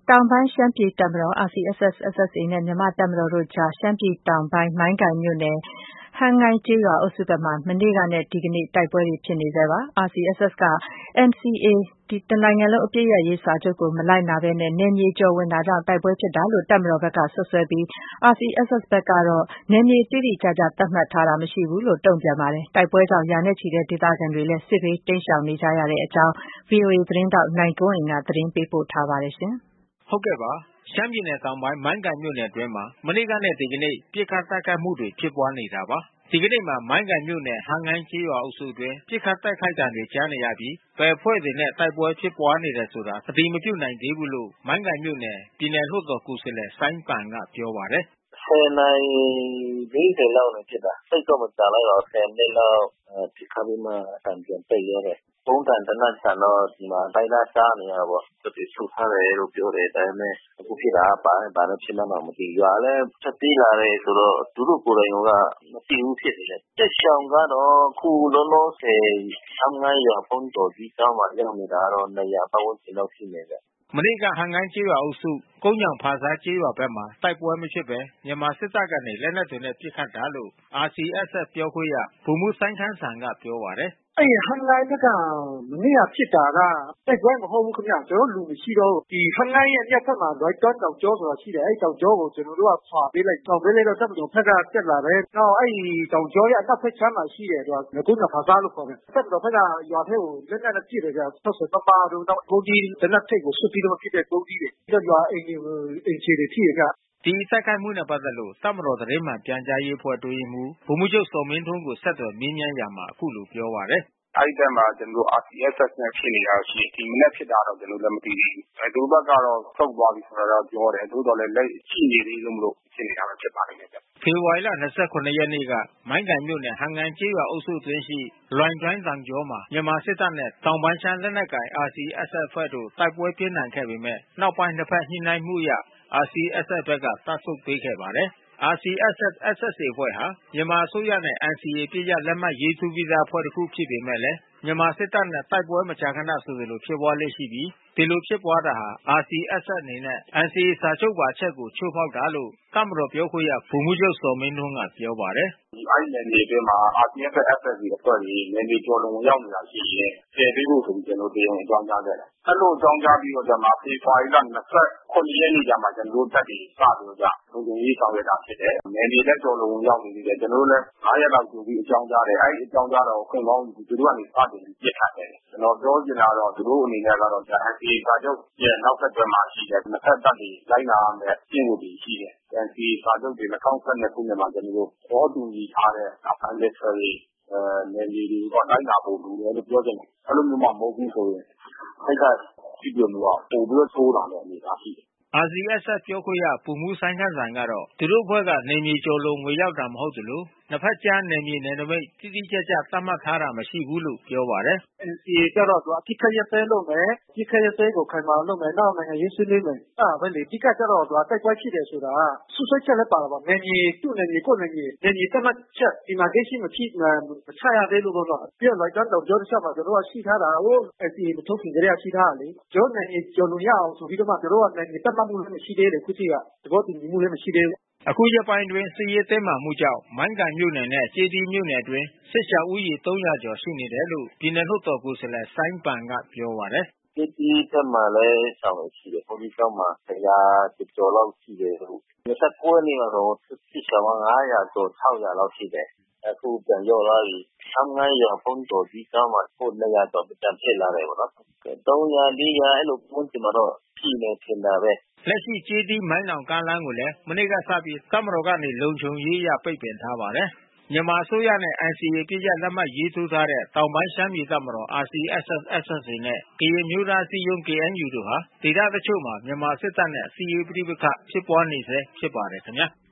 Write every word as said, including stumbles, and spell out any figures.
တောင်ပိုင်းရှမ်းပြည်တပ်မတော် အာရ်စီအက်စ်-အက်စ် အေ နဲ့ မြန်မာ့တပ်မတော်တို့ကြား ရှမ်းပြည်တောင်ပိုင်း မိုင်းကိုင်မြို့နယ် ဟမ်းငိုင်းကျေးရွာအုပ်စုဘက်မှာ မနေ့ကနဲ့ ဒီကနေ့ တိုက်ပွဲတွေဖြစ်နေဆဲပါ။ အာရ်စီအက်စ်-အက်စ် က အန်စီအေ တနိုင်ငံလုံးအပစ်ရပ်ရေးစာချုပ်ကို မလိုက်နာဘဲ နယ်မြေကျော်ဝင်တာကြောင့် တိုက်ပွဲဖြစ်တာလို့ တပ်မတော်ဘက်ကစွပ်စွဲပြီး အာရ်စီအက်စ်-အက်စ် ဘက်ကတော့ နယ်မြေတိတိကျကျ သတ်မှတ်ထားတာမရှိဘူးလို့ တုံ့ပြန်ပါတယ်။ တိုက်ပွဲကြောင့် ရာနဲ့ချီတဲ့ဒေသခံတွေလည်း စစ်ဘေးတိမ်းရှောင်နေကြရတဲ့အကြောင်း ဗွီအိုအေသတင်းထောက် နိုင်ကွန်းအိန်ကနေ သတင်းပေးပို့ထားပါတယ်။ဟုတ်ကဲ့ပါ။ ရှမ်းပြည်နယ်တောင်ပိုင်း မိုင်းကိုင်မြို့နယ်အတွင်းမှာ မနေ့ကနဲ့ ဒီကနေ့ ပစ်ခတ်တိုက်ခိုက်မှုတွေ ဖြစ်ပွားနေတာပါ။ ဒီကနေ့မှာ မိုင်းကိုင်မြို့နယ် ဟမ်းငိုင်းကျေးရွာအုပ်စုအတွင်း ပစ်ခတ်တိုက်ခိုက်သံတွေ ကြားနေရပြီး ဘယ်အဖွဲ့တွေနဲ့ တိုက်ပွဲဖြစ်ပွားနေတယ်ဆိုတာ အတည်မပြုနိုင်သေးဘူးလို့ မိုင်းကိုင်မြို့နယ် ပြည်နယ်လွှတ်တော်ကိုယ်စားလှယ် စိုင်းပန်ကပြောပါတယ်။ “၁၀ နာရီ ၄၀ လောက်မှာဖြစ်တာ။ သိပ်တော့မကြာလိုက်ပါဘူး။ ဆယ်မိနစ်လောက်ပစ်ခတ်ပြီးမှ အသံပြန်တိတ်သွားတယ်။ ဗုံးသံ သေနတ်သံတော့ ဒီမှာလိုက်လံကြားနေရတာပေါ့။ တပ်တွေဆုတ်ထားတယ်လို့ပြောတယ်။ ဒါပေမဲ့ အခုဖြစ်တာက ဘာနဲ့ဖြစ်မှန်းတောင်မသိဘူး။ ရွာလည်း ထွက်ပြေးလာတယ်ဆိုတော့ သူတို့ကိုယ်တိုင်က မသိဘူးဖြစ်နေတယ်။ စစ်ရှောင်ကတော့ အခုလောလောဆယ် ဟမ်းငိုင်းရွာဘုန်းတော်ကြီးကျောင်းမှာ ရောက်နေတာကတော့ ၂၀၀ ပတ်ဝန်းကျင်လောက်ရှိမယ်ဗျ။ ” မနေ့က ဟမ်းငိုင်းကျေးရွာအုပ်စု ကုန်းညောင်ဖာဆားကျေးရွာဘက်မှာ တိုက်ပွဲမဖြစ်ဘဲ မြန်မာစစ်တပ်ကနေ လက်နက်တွေနဲ့ ပစ်ခတ်တာလို့ အာရ်စီအက်စ် အက်စ် ပြောခွင့်ရ ဗိုလ်မှူးစိုင်းခမ်းစံကပြောပါတယ်။ “အဲဒီဟမ်းငိုင်းဘက်က မနေ့ကဖြစ်တာက တိုက်ပွဲမဟုတ်ဘူးခင်ဗျ။ ကျနော်တို့လူမရှိတော့ဘူး။ ဒီဟမ်းငိုင်းရဲ့မြောက်ဘက်မှာ လွိုင်တွမ်းတောင်ကြောဆိုတာရှိတယ်။ အဲဒီတောင်ကြောကို ကျနော်တို့ကခွါပေးလိုက်တယ်။ ခွါပေးလိုက်တော့ တပ်မတော်ဘက်ကတက်လာတယ်။ နောက်အဲဒီတောင်ကြောရဲ့အနောက်ဘက်ခြမ်းမှာရှိတယ်။ ကုန်းညောင်ဖာဆားလို့ခေါ်တယ်။ တပ်မတော်ဘက်ကရွာထဲကို လက်နက်နဲ့ပစ်တယ်ဗျ။ ၆၀ မမတို့ နောက်ကုန်းသီးသေနတ်ထိပ်ကိုဆွတ်ပြီးတော့ပစ်တဲ့ ကုန်းသီးတွေ။ ပြီးတော့ရွာအိမ်တွေကို အိမ်ခြေတွေထိတယ်ဗျ။ ” ဒီတိုက်ခိုက်မှုနဲ့ပတ်သက်လို့ တပ်မတော်သတင်းမှန်ပြန်ကြားရေးအဖွဲ့အတွင်းရေးမှူး ဗိုလ်မှူးချုပ်ဇော်မင်းထွန်းကို ဆက်သွယ်မေးမြန်းရာမှာ အခုလိုပြောပါတယ်။ “အဲဒီဘက်မှာ ကျနော်တို့ အာရ်စီအက်စ် အက်စ် နဲ့ဖြစ်နေတာရှိတယ်။ ဒီမနက်ဖြစ်တာတော့ ကျနော်တို့လည်း မသိသေးဘူး။ သူတို့ဘက်ကတော့ ဆုတ်သွားပြီဆိုတာတော့ပြောတယ်။ သို့သော်လည်း လက်ရှိနေသေးလို့ဖြစ်နေတာဖြစ်ပါလိမ့်မယ်ဗျ။ ” ဖေဖော်ဝါရီလ ၂၇ ရက်နေ့က မိုင်းကိုင်မြို့နယ် ဟမ်းငိုင်းကျေးရွာအုပ်စုအတွင်းရှိ လွိုင်တွမ်းတောင်ကြောမှာ မြန်မာစစ်တပ်နဲ့ တောင်ပိုင်းရှမ်းလက်နက်ကိုင် အာရ်စီအက်စ် အက်စ် အဖွဲ့တို့ တိုက်ပွဲပြင်းထန်ခဲ့ပေမဲ့ နောက်ပိုင်းနှစ်ဘက်ညှိနှိုင်းမှုအရ အာရ်စီအက်စ် အက်စ် ဘက်က တပ်ဆုတ်ပေးခဲ့ပါတယ်။ အာရ်စီအက်စ် အက်စ် အက်စ် အေ အဖွဲ့ဟာ မြန်မာအစိုးရနဲ့ အန်စီအေ အပစ်ရပ်လက်မှတ်ရေးထိုးပြီးသားအဖွဲ့တခုဖြစ်ပေမဲ့ မြန်မာစစ်တပ်နဲ့ တိုက်ပွဲမကြာခဏဆိုသလိုဖြစ်ပွားလေ့ရှိပြီး ဒီလိုဖြစ်ပွားတာဟာ အာရ်စီအက်စ် အက်စ် အနေနဲ့ အန်စီအေ စာချုပ်ပါအချက်ကို ချိုးဖောက်တာလို့ တပ်မတော်ပြောခွင့်ရ ဗိုလ်မှူးချုပ်ဇော်မင်းထွန်းကပြောပါတယ်။ “အဲဒီနယ်မြေအတွင်းမှာ အာရ်စီအက်စ် အက်စ် အေ အဖွဲ့တွေ နယ်မြေကျော်လွန်ဝင်ရောက်နေတာရှိရင် ဖယ်ပေးဖို့ဆိုပြီး ကျနော်တို့ တရားဝင်အကြောင်းကြားခဲ့တယ်။ အဲဒီလိုအကြောင်းကြားပြီးတော့မှ ဖေဖော်ဝါရီလ ၂၇ ရက်နေ့ကျမှ ကျနော်တို့တပ်တွေစပြီးတော့က လုံခြုံရေးဆောင်ရွက်တာဖြစ်တယ်။ နယ်မြေလည်းကျော်လွန်ဝင်ရောက်နေသေးတယ်။ ကျနော်တို့လည်း ၅ ရက်လောက်ကြိုပြီးအကြောင်းကြားတယ်။ အဲဒီအကြောင်းကြားတာကို အခွင့်ကောင်းယူပြီး သူတို့ကနေစတင်ပြီးပစ်ခတ်တယ်။ ကျနော်ပြောချင်တာကတော့ သူတို့အနေနဲ့ကတော့ အန်စီအေ စာချုပ်ရဲ့နောက်ဆက်တွဲမှာရှိတဲ့ နှစ်ဘက်တပ်တွေလိုက်နာရမယ့်ကျင့်ဝတ်တွေရှိတယ်။ အန်စီအေ စာချုပ်တွေ ၂၀၁၂ ခုနှစ်မှာ ကျနော်တို့ သဘောတူညီထားတဲ့ bilateral နယ်မြေတွေကိုလိုက်နာဖို့လိုတယ်လို့ပြောချင်တယ်။ အဲဒီလိုမျိုးမှမဟုတ်ဘူးဆိုရင် ထိပ်တိုက်ထိတွေ့မှုက ပိုပြီးတော့ဆိုးလာမယ့်အနေအထားရှိတယ်။ ” အာရ်စီအက်စ် အက်စ် ပြောခွင့်ရ ဗိုလ်မှူးစိုင်းခမ်းစံကတော့ သူတို့အဖွဲ့က နယ်မြေကျော်လွန်ဝင်ရောက်တာမဟုတ်သလို နှစ်ဘက်ကြားနယ်မြေနယ်နိမိတ် တိတိကျကျ သတ်မှတ်ထားတာမရှိဘူးလို့ပြောပါတယ်။ “အန်စီအေ ကျတော့ သူကအပစ်ခတ်ရပ်စဲရေးလုပ်မယ်။ အပစ်ခတ်ရပ်စဲရေးကိုခိုင်မာအောင်လုပ်မယ်။ နောက်နိုင်ငံရေးဆွေးနွေးမယ်။ အဲတာပဲလေ။ အဓိကကျတော့ တိုက်ပွဲဖြစ်တယ်ဆိုတာက စွပ်စွဲချက်လည်းပါတာပေါ့။ နယ်မြေ သူ့နယ်မြေကိုယ့်နယ်မြေ နယ်မြေသတ်မှတ်ချက် demarcation မချရသေးလို့ပေါ့နော်။ ပြီးတော့လွိုင်တွမ်းတောင်ကြောတလျှောက်မှာ ကျနော်တို့ရှိထားတာ ဟို အန်စီအေ မထိုးခင်ကတည်းကရှိထားတာလေ။ ကျနော်တို့နယ်မြေကျော်လွန်ရအောင်ဆိုပြီးတော့မှ သူတို့ကနယ်မြေသတ်မှတ်မှုလည်းမရှိသေးဘူးလေ အခုထိက။ သဘောတူညီမှုလည်းမရှိသေးဘူး။ ” အခုရက်ပိုင်းအတွင်း စစ်ရေးတင်းမာမှုကြောင့် မိုင်းကိုင်မြို့နယ်နဲ့ ကျေးသီးမြို့နယ်အတွင်း စစ်ရှောင်ဦးရေ ၃၀၀ ကျော်ရှိနေတယ်လို့ ပြည်နယ်လွှတ်တော်ကိုယ်စားလှယ် စိုင်းပန်ကပြောပါတယ်။ “ကျေးသီးဘက်မှာလည်းရှောင်တွေရှိတယ်။ ဘုန်းကြီးကျောင်းမှာ ၁၀၀ ကျော်ကျော်လောက်ရှိတယ်။ ၂၉ ရက်နေ့မှာဆို စစ်ရှောင်က ၅၀၀ ကျော် ၆၀၀ လောက်ရှိတယ်။ အခုပြန်လျော့သွားပြီ။ ဟမ်းငိုင်းရွာဘုန်းတော်ကြီးကျောင်းမှာ အခု ၂၀၀ ကျော်ပြန်ဖြစ်လာတယ်ပေါ့နော်။ ၃၀၀ ၄၀၀ အဲဒီလိုပတ်ဝန်းကျင်မှာတော့ရှိမယ်ထင်တာပဲ။ ” လက်ရှိကျေးသီး-မိုင်းနောင်ကားလမ်းကိုလည်း မနေ့ကစပြီး တပ်မတော်ကနေ လုံခြုံရေးအရ ပိတ်ပင်ထားပါတယ်။ မြန်မာအစိုးရနဲ့ အန်စီအေ အပစ်ရပ်လက်မှတ်ရေးထိုးထားတဲ့ တောင်ပိုင်းရှမ်းပြည်တပ်မတော် အာရ်စီအက်စ်-အက်စ် အေ နဲ့ ကရင်အမျိုးသားအစည်းအရုံး ကေအန်ယူ တို့ဟာ ဒေသတချို့မှာ မြန်မာစစ်တပ်နဲ့ စစ်ရေးပဋိပက္ခဖြစ်ပွားနေဆဲဖြစ်ပါတယ်ခင်ဗျာ။